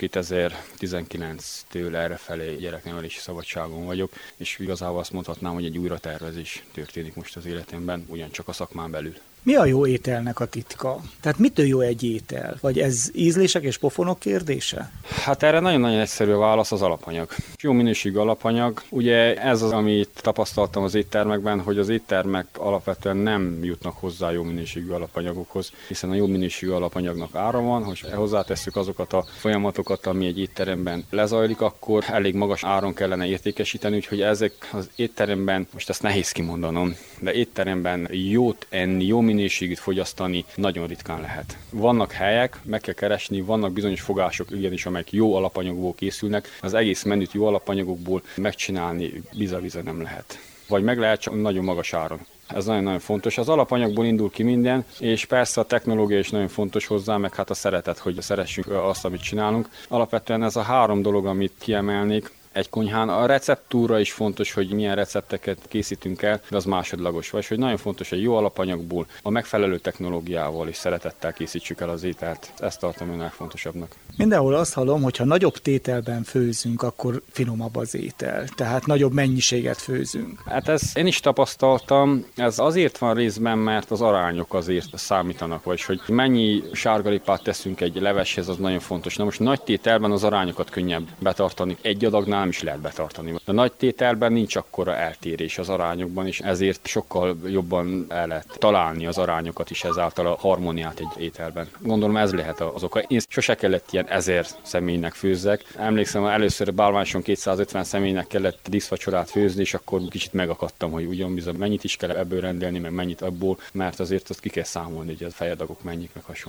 kétezer-tizenkilenctől errefelé gyereknevelési szabadságon vagyok, és igazából azt mondhatnám, hogy egy újratervezés történik most az életemben, ugyancsak a szakmán belül. Mi a jó ételnek a titka? Tehát mitől jó egy étel? Vagy ez ízlések és pofonok kérdése? Hát erre nagyon-nagyon egyszerű a válasz, az alapanyag. Jó minőségű alapanyag. Ugye ez az, amit tapasztaltam az éttermekben, hogy az éttermek alapvetően nem jutnak hozzá jó minőségű alapanyagokhoz, hiszen a jó minőségű alapanyagnak ára van, hogy hozzátesszük azokat a folyamatokat, ami egy étteremben lezajlik, akkor elég magas áron kellene értékesíteni, úgyhogy ezek az étteremben, most ezt nehéz kimondanom, de étteremben jót enni, jó minőségűt fogyasztani nagyon ritkán lehet. Vannak helyek, meg kell keresni, vannak bizonyos fogások igenis, amelyek jó alapanyagból készülnek, az egész menüt jó alapanyagokból megcsinálni biza-biza nem lehet. Vagy meg lehet, csak nagyon magas áron. Ez nagyon-nagyon fontos. Az alapanyagból indul ki minden, és persze a technológia is nagyon fontos hozzá, meg hát a szeretet, hogy szeressünk azt, amit csinálunk. Alapvetően ez a három dolog, amit kiemelnék egy konyhán. A receptúra is fontos, hogy milyen recepteket készítünk el, de az másodlagos. Vagy hogy nagyon fontos, hogy jó alapanyagból, a megfelelő technológiával és szeretettel készítsük el az ételt. Ezt tartom én legfontosabbnak. Mindenhol azt hallom, hogy ha nagyobb tételben főzünk, akkor finomabb az étel. Tehát nagyobb mennyiséget főzünk. Hát ezt én is tapasztaltam. Ez azért van részben, mert az arányok azért számítanak, vagy hogy mennyi sárgalipát teszünk egy leveshez, az nagyon fontos. Na most nagy tételben az arányokat könnyebb betartani. Egy adagnál nem is lehet betartani. A nagy tételben nincs akkora eltérés az arányokban, és ezért sokkal jobban el lehet találni az arányokat is, ezáltal a harmóniát egy ételben. Gondolom ez lehet az oka. Én sose kellett ilyen ezer személynek főzzek. Emlékszem, először a Bálványoson kétszázötven személynek kellett díszvacsorát főzni, és akkor kicsit megakadtam, hogy ugyan bizony mennyit is kell ebből rendelni, meg mennyit abból, mert azért azt ki kell számolni, hogy a fejedagok mennyik, meg hasonlók.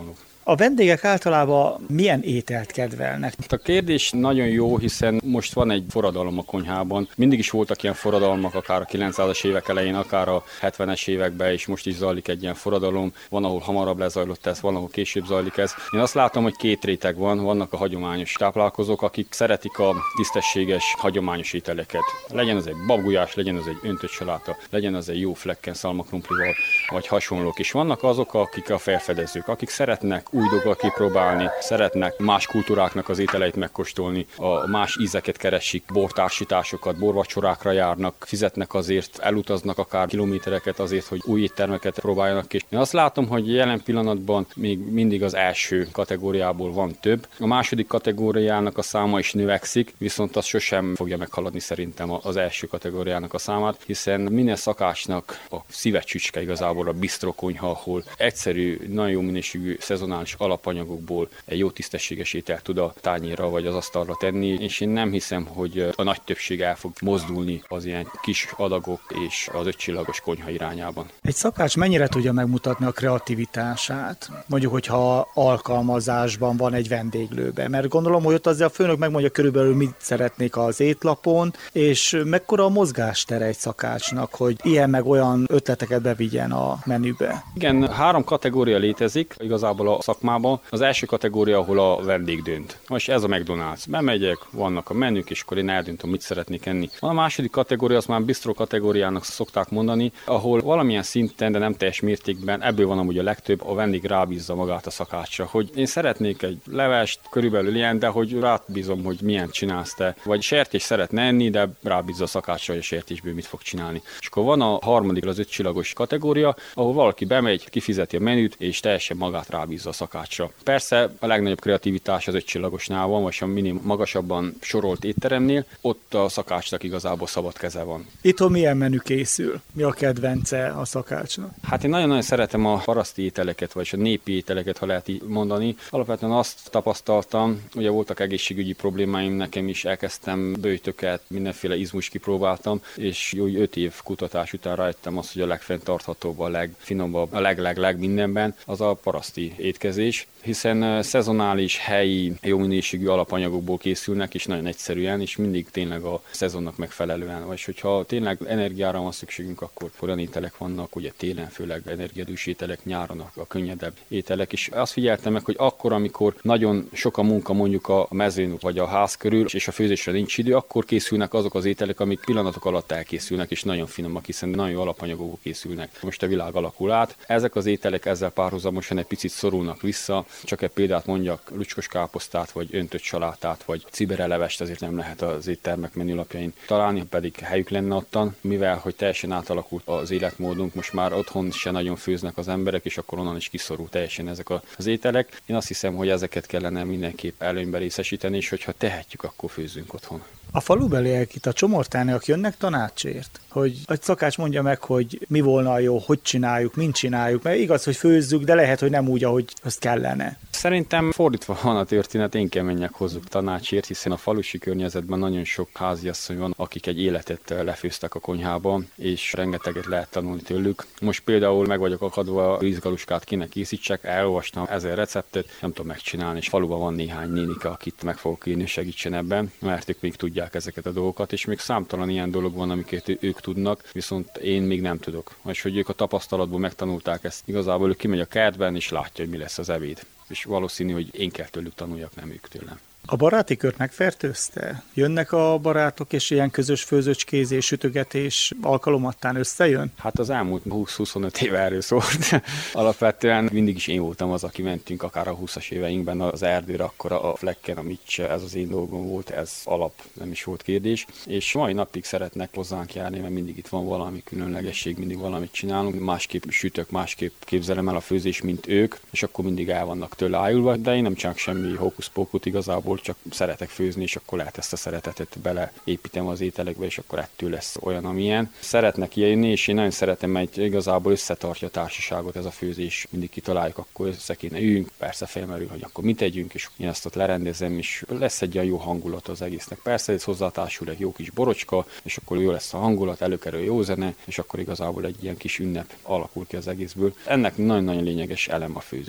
A vendégek általában milyen ételt kedvelnek? A kérdés nagyon jó, hiszen most van egy forradalom a konyhában. Mindig is voltak ilyen forradalmak, akár a kilencszázas évek elején, akár a hetvenes években, és most is zajlik egy ilyen forradalom. Van, ahol hamarabb lezajlott ez, van, ahol később zajlik ez. Én azt látom, hogy két réteg van, vannak a hagyományos táplálkozók, akik szeretik a tisztességes, hagyományos ételeket. Legyen az egy babgulyás, legyen az egy öntött saláta, legyen az egy jó flekken szalmakrumplival, vagy hasonlók. És vannak azok, akik a felfedezők, akik szeretnek új dolgokat kipróbálni, szeretnek más kultúráknak az ételeit megkóstolni, a más ízeket keresik, bortársításokat, borvacsorákra járnak, fizetnek azért, elutaznak akár kilométereket azért, hogy új éttermeket próbáljanak. És én azt látom, hogy jelen pillanatban még mindig az első kategóriából van több. A második kategóriának a száma is növekszik, viszont az sosem fogja meghaladni szerintem az első kategóriának a számát, hiszen minden szakácsnak a szíve csücske igazából a bistrokonyha, ahol egyszerű, nagyon jó minőségű szezonális alapanyagokból egy jó tisztességes ételt tud a tányérra vagy az asztalra tenni, és én nem hiszem, hogy a nagy többség el fog mozdulni az ilyen kis adagok és az ötcsillagos konyha irányában. Egy szakács mennyire tudja megmutatni a kreativitását? Mondjuk, hogyha alkalmazásban van egy vendéglőben, mert gondolom, hogy ott azért a főnök megmondja körülbelül, mit szeretnék az étlapon, és mekkora a mozgástere egy szakácsnak, hogy ilyen meg olyan ötleteket bevigyen a menübe. Igen, három kategória létezik igazából a szakmában. Az első kategória, ahol a vendég dönt. Most ez a McDonald's. Bemegyek, vannak a menük, és akkor én eldöntöm, mit szeretnék enni. A második kategória, azt már bistro kategóriának szokták mondani, ahol valamilyen szinten, de nem teljes mértékben, ebből van amúgy a legtöbb, a vendég rábízza magát a szakácsra, hogy én szeretnék egy levest, körülbelül ilyen, de hogy rábízom, hogy milyen csinálsz te. Vagy sertés szeretne enni, de rábízza a szakácsra, hogy a sertésből mit fog csinálni. És akkor van a harmadik, az ötcsillagos kategória, ahol valaki bemegy, kifizeti a menüt, és teljesen magát rábízza a szakácsra. Persze a legnagyobb kreativitás az ötcsillagosnál van, vagy a minim magasabban sorolt étteremnél, ott a szakácsnak igazából szabad keze van. Itthon milyen menü készül? Mi a kedvence a szakácsnak? Hát én nagyon-nagyon szeretem a paraszti ételeket, vagy a népi ételeket, ha lehet így mondani. Alapvetően azt tapasztaltam, ugye voltak egészségügyi problémáim, nekem is elkezdtem böjtöket, mindenféle izmus kipróbáltam, és jó öt év kutatás után rájöttem azt, hogy a legfenntarthatóbb, a legfinomabb, a leg-leg-leg mindenben az a paraszti étkezés, hiszen szezonális, helyi, jó minőségű alapanyagokból készülnek, és nagyon egyszerűen, és mindig tényleg a szezonnak megfelelően. Vagy hogyha tényleg energiára van szükségünk, akkor olyan ételek vannak, ugye télen főleg energiadús ételek, nyáron a könnyedebb ételek, és azt figyeltem meg, hogy akkor, amikor nagyon sok a munka mondjuk a mezőn vagy a ház körül, és a főzésre nincs idő, akkor készülnek azok az ételek, amik pillanatok alatt elkészülnek, és nagyon finomak, hiszen nagyon jó alapanyagokból készülnek. Most a világ alakul át. Ezek az ételek ezzel párhuzamosan egy picit szorulnak vissza. Csak egy példát mondjak, lucskos káposztát, vagy öntött salátát, vagy ciberelevest azért nem lehet az éttermek menülapjain találni, pedig helyük lenne ottan, mivel hogy teljesen átalakult az életmódunk, most már otthon se nagyon főznek az emberek, és akkor onnan is kiszorul teljesen ezek az ételek. Én azt hiszem, hogy ezeket kellene mindenképp előnybe részesíteni, és hogyha tehetjük, akkor főzzünk otthon. A falubeliek itt a csomortániak jönnek tanácsért? Hogy egy szakács mondja meg, hogy mi volna jó, hogy csináljuk, mint csináljuk, mert igaz, hogy főzzük, de lehet, hogy nem úgy, ahogy azt kellene. Szerintem fordítva van a történet, én kell menjek hozzuk tanácsért, hiszen a falusi környezetben nagyon sok háziasszony van, akik egy életet lefőztek a konyhában, és rengeteget lehet tanulni tőlük. Most például meg vagyok akadva, rizgaluskát kéne készítsek, elolvastam ezer receptet, nem tudom megcsinálni, és faluban van néhány nénike, akit meg fogok kérni, segítsen ebben, mert ők még tudják ezeket a dolgokat, és még számtalan ilyen dolog van, amiket ők tudnak, viszont én még nem tudok. És hogy ők a tapasztalatból megtanulták ezt. Igazából ő kimegy a kertben, és látja, hogy mi lesz az ebéd. És valószínű, hogy én kell tőlük tanuljak, nem ők tőlem. A baráti kört megfertőzte? Jönnek a barátok, és ilyen közös főzőcskézés, sütögetés alkalomattán összejön? Hát az elmúlt húsz-huszonöt éve erről szólt. Alapvetően mindig is én voltam az, aki mentünk akár a húszas éveinkben az erdőre, akkor a flekken, a micse, ez az én dolgom volt, ez alap, nem is volt kérdés. És mai napig szeretnek hozzánk járni, mert mindig itt van valami különlegesség, mindig valamit csinálunk. Másképp sütök, másképp képzelem el a főzés, mint ők, és akkor mindig el vannak tőle ájulva, de én nem csinálok semmi hókusz-pókut igazából, csak szeretek főzni, és akkor lehet ezt a szeretetet beleépítem az ételekbe, és akkor ettől lesz olyan, amilyen. Szeretnek jönni, és én nagyon szeretem, mert igazából összetartja a társaságot ez a főzés. Mindig kitaláljuk, akkor össze kéne üljünk, persze felmerül, hogy akkor mit tegyünk, és én ezt ott lerendezem, és lesz egy olyan jó hangulat az egésznek. Persze ez hozzátársul egy jó kis borocska, és akkor jó lesz a hangulat, előkerül jó zene, és akkor igazából egy ilyen kis ünnep alakul ki az egészből. Ennek nagyon-nagyon lényeges elem a főzés.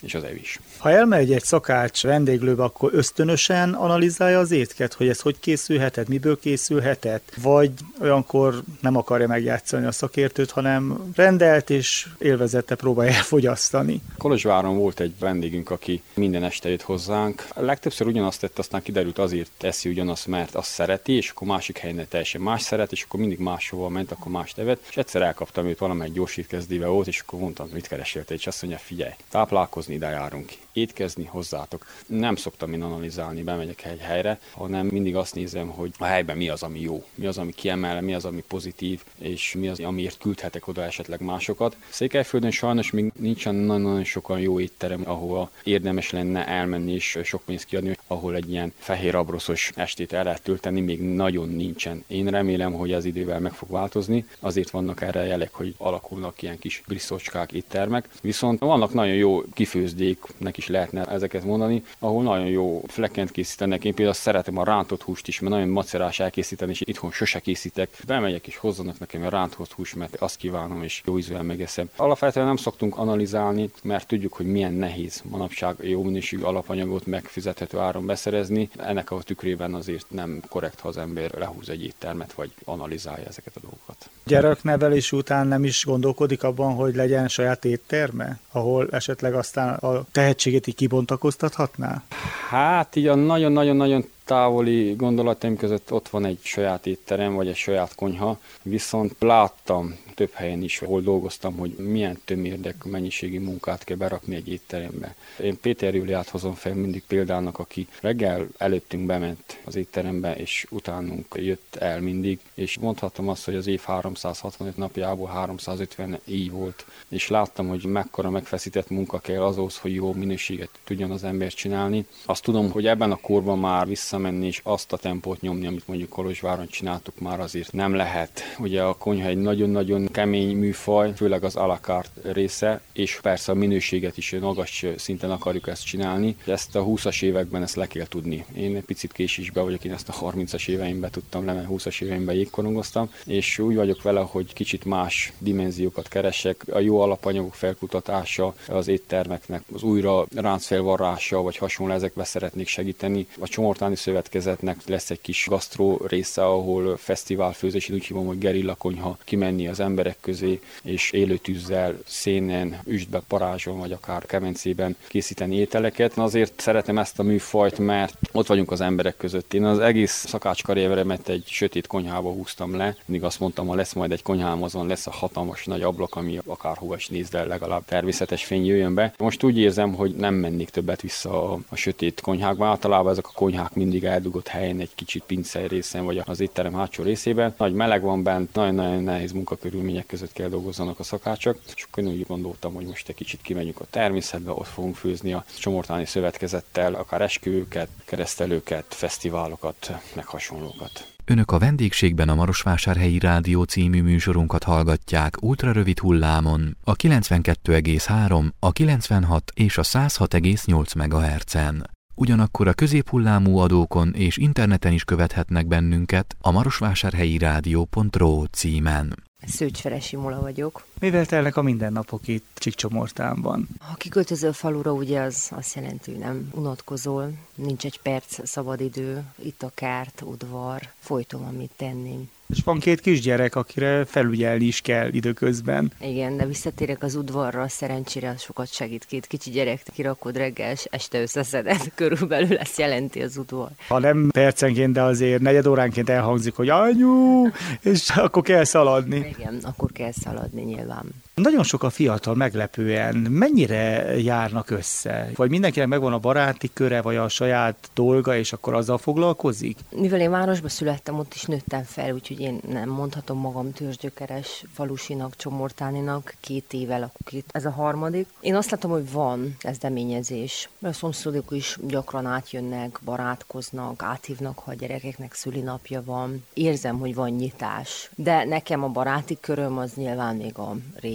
és az evés. Ha elmegy egy szakács vendéglőbe, akkor ösztönösen analizálja az étket, hogy ez hogy készülhetett, miből készülhetett, vagy olyankor nem akarja megjátszani a szakértőt, hanem rendelt és élvezette próbálja elfogyasztani. Kolozsváron volt egy vendégünk, aki minden este jött hozzánk. Legtöbbször ugyanazt tett, aztán kiderült, azért eszi ugyanazt, mert azt szereti, és akkor másik helyen teljesen más szeret, és akkor mindig máshova ment, akkor más tevet. És egyszer elkaptam őt, valamelyik gyors étkezdébe volt, és akkor mondtam, mit keresél te, és azt mondja, figyelj, táplálkozni, ide járunk ki. Étkezni hozzátok. Nem szoktam én analizálni, bemegyek egy helyre, hanem mindig azt nézem, hogy a helyben mi az, ami jó, mi az, ami kiemel, mi az, ami pozitív, és mi az, amiért küldhetek oda esetleg másokat. Székelyföldön sajnos még nincsen nagyon sokan jó étterem, ahova érdemes lenne elmenni és sok pénzt kiadni, ahol egy ilyen fehér abroszos estét el lehet tölteni, még nagyon nincsen. Én remélem, hogy az idővel meg fog változni, azért vannak erre jelek, hogy alakulnak ilyen kis briszocskák, éttermek. Viszont vannak nagyon jó kifőzdéknek is lehetne ezeket mondani, ahol nagyon jó flekkent készítenek. Én például szeretem a rántott húst is, mert nagyon macerás elkészíteni, és itthon sose készítek. Bemegyek és hozzanak nekem a rántott húst, mert azt kívánom, és jó ízűen megeszem. Alapvetően nem szoktunk analizálni, mert tudjuk, hogy milyen nehéz manapság jó minőségű alapanyagot megfizethető áron beszerezni. Ennek a tükrében azért nem korrekt, ha az ember lehúz egy éttermet, vagy analizálja ezeket a dolgokat. Gyereknevelés után nem is gondolkodik abban, hogy legyen saját étterme, ahol esetleg aztán a tehetségét így kibontakoztathatná? Hát így a nagyon-nagyon-nagyon távoli gondolataim között ott van egy saját étterem, vagy egy saját konyha, viszont láttam több helyen is, ahol dolgoztam, hogy milyen tömérdek mennyiségi munkát kell berakni egy étterembe. Én Péter Júliát hozom fel mindig példának, aki reggel előttünk bement az étterembe, és utánunk jött el mindig, és mondhatom azt, hogy az év háromszázhatvanöt napjából háromszázötven így volt, és láttam, hogy mekkora megfeszített munka kell ahhoz, hogy jó minőséget tudjon az ember csinálni. Azt tudom, hogy ebben a korban már visszamenni, és azt a tempót nyomni, amit mondjuk Kolozsváron csináltuk, már azért nem lehet. Ugye a konyha egy nagyon-nagyon kemény műfaj, főleg az à la carte része, és persze a minőséget is magas szinten akarjuk ezt csinálni. Ezt a húszas években ezt le kell tudni. Én egy picit késésbe vagyok, én ezt a harmincas éveimben tudtam le, mert húszas éveimben jégkorongoztam, és úgy vagyok vele, hogy kicsit más dimenziókat keresek. A jó alapanyagok felkutatása, az éttermeknek az újra ráncfelvarrása, vagy hasonló, ezekbe szeretnék segíteni. A Csomortáni Szövetkezetnek lesz egy kis gasztró része, ahol fesztiválfőzés, úgy hívom, hogy gerilla konyha, kimenni az emberek közé, és élő tűzzel, szénen, üstbe, parázson, vagy akár kemencében készíteni ételeket. Azért szeretem ezt a műfajt, mert ott vagyunk az emberek között. Én az egész szakácskarrieremet egy sötét konyhába húztam le. Mindig azt mondtam, ha lesz majd egy konyhám, azon lesz a hatalmas nagy ablak, ami akárhova is nézd el, legalább természetes fény jöjjön be. Most úgy érzem, hogy nem mennék többet vissza a, a sötét konyhákba. Általában ezek a konyhák mindig eldugott helyen, egy kicsit pincei részen, vagy az étterem hátsó részében. Nagy meleg van bent, nagyon-nagyon nehéz munkakörülmények között kell dolgozzanak a szakácsok, és akkor én úgy gondoltam, hogy most egy kicsit kimegyünk a természetbe, ott fogunk főzni a Csomortáni Szövetkezettel, akár esküvőket, keresztelőket, fesztiválokat, meg hasonlókat. Önök a vendégségben a Marosvásárhelyi Rádió című műsorunkat hallgatják ultrarövid hullámon, a kilencvenkettő egész három, a kilencvenhat és a száz hat egész nyolc megahertzen. Ugyanakkor a középhullámú adókon és interneten is követhetnek bennünket a marosvásárhelyi rádió pont ro címen. Szőcs Simula vagyok. Mivel telnek a mindennapok itt Csíkcsomortánban? Ha kiköltözöl falura, ugye az azt jelenti, hogy nem unatkozol, nincs egy perc szabadidő, itt a kert, udvar, folyton amit tenni. És van két kisgyerek, akire felügyelni is kell időközben. Igen, de visszatérek az udvarra, szerencsére sokat segít, két kicsi gyerek, kirakod reggel, és este összeszeded, körülbelül ezt jelenti az udvar. Ha nem percenként, de azért negyed óránként elhangzik, hogy anyu, és akkor kell szaladni. Igen, akkor kell szaladni nyilván. Nagyon sok a fiatal meglepően. Mennyire járnak össze? Vagy mindenkinek megvan a baráti köre, vagy a saját dolga, és akkor azzal foglalkozik? Mivel én városba születtem, ott is nőttem fel, úgyhogy én nem mondhatom magam törzsgyökeres falusinak, csomortáninak, két éve lakok itt. Ez a harmadik. Én azt látom, hogy van kezdeményezés. A szomszédok is gyakran átjönnek, barátkoznak, áthívnak, ha a gyerekeknek szülinapja van. Érzem, hogy van nyitás. De nekem a baráti köröm az nyilván még a régi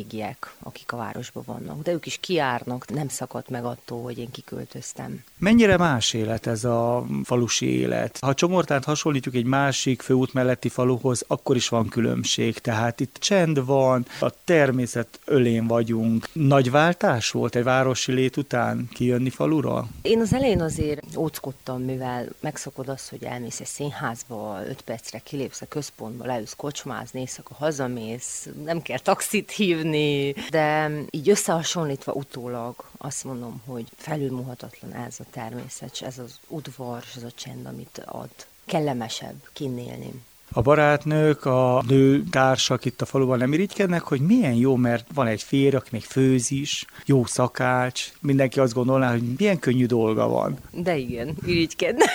régiek, akik a városban vannak. De ők is kijárnak, nem szakadt meg attól, hogy én kiköltöztem. Mennyire más élet ez a falusi élet? Ha Csomortánt hasonlítjuk egy másik főút melletti faluhoz, akkor is van különbség. Tehát itt csend van, a természet ölén vagyunk. Nagy váltás volt egy városi lét után kijönni falura? Én az elején azért óckodtam, mivel megszokod azt, hogy elmész egy színházba, öt percre kilépsz a központba, leülsz kocsmázni, éjszaka hazamész, nem kell taxit hívni, de így összehasonlítva utólag azt mondom, hogy felülmúhatatlan ez a természet, ez az udvar, ez a csend, amit ad. Kellemesebb kinn élni. A barátnők, a nőtársak itt a faluban nem irigykednek, hogy milyen jó, mert van egy férj, aki még főz is, jó szakács, mindenki azt gondolná, hogy milyen könnyű dolga van. De igen, irigykednek.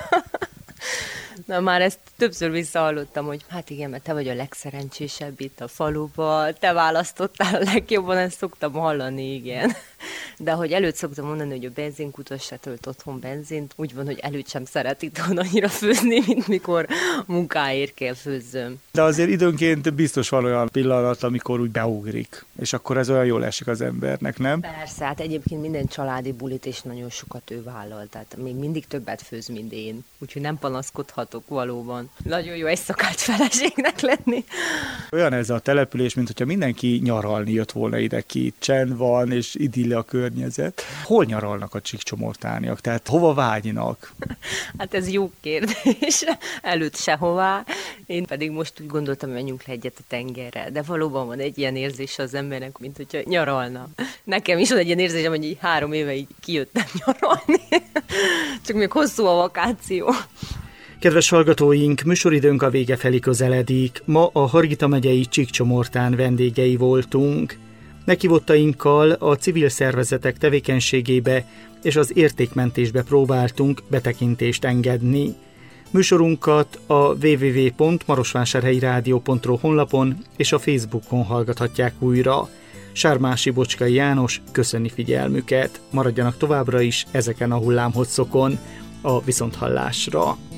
Na már ezt többször visszahallottam, hogy hát igen, mert te vagy a legszerencsésebb itt a faluban, te választottál a legjobban, ezt szoktam hallani, igen. De ahogy előtt szoktam mondani, hogy a benzinkutas se tölt otthon benzint, úgy van, hogy előtt sem szeret itthon annyira főzni, mint mikor munkáért kell főzzöm. De azért időnként biztos van olyan pillanat, amikor úgy beugrik, és akkor ez olyan jól esik az embernek, nem? Persze, hát egyébként minden családi bulit, és nagyon sokat ő vállal, tehát még mindig többet főz, mint én, úgyhogy nem panaszkodhatok valóban. Nagyon jó egy szakács feleségnek lenni. Olyan ez a település, mint hogyha mindenki nyaralni jött volna ide ki. Csend van, és idilli a környezet. Hol nyaralnak a csíkcsomortániak? Tehát hova vágynak? Hát ez jó kérdés. Előtt sehová. Én pedig most úgy gondoltam, hogy menjünk le egyet a tengerre. De valóban van egy ilyen érzés az embernek, mint hogyha nyaralna. Nekem is van egy ilyen érzésem, hogy így három éve így kijöttem nyaralni. Csak még hosszú a vakáció. Kedves hallgatóink, műsoridőnk a vége felé közeledik. Ma a Hargita megyei Csíkcsomortán vendégei voltunk. Meghívottainkkal a civil szervezetek tevékenységébe és az értékmentésbe próbáltunk betekintést engedni. Műsorunkat a double-u double-u double-u pont marosvásárhelyi rádió pont ro honlapon és a Facebookon hallgathatják újra. Sármási Bocskai János köszöni figyelmüket. Maradjanak továbbra is ezeken a hullámhosszokon. A viszonthallásra.